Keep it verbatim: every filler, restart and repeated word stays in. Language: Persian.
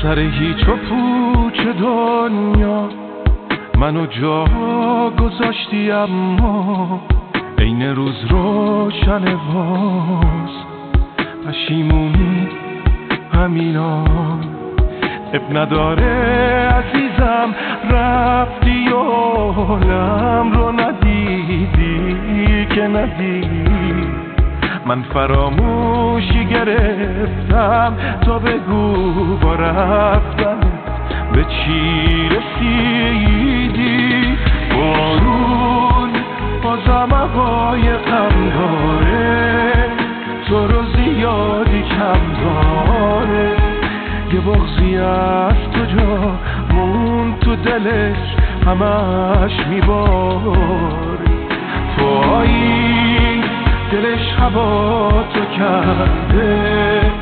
سر هیچ و پوچ دنیا منو جا گذاشتی، اما این روز روشن باز پشیمونی همینا. اب نداره عزیزم رفتی و حالم رو ندیدی که ندیدی. من فراموشی گرفتم تا بگو با رفتن به چی رسیدی. بارون بازم هوای غم داره، تو رو زیادی کم داره. یه بغضی از تو جا مون تو دلش همش میباره. تویی دلش هوا تو کرده،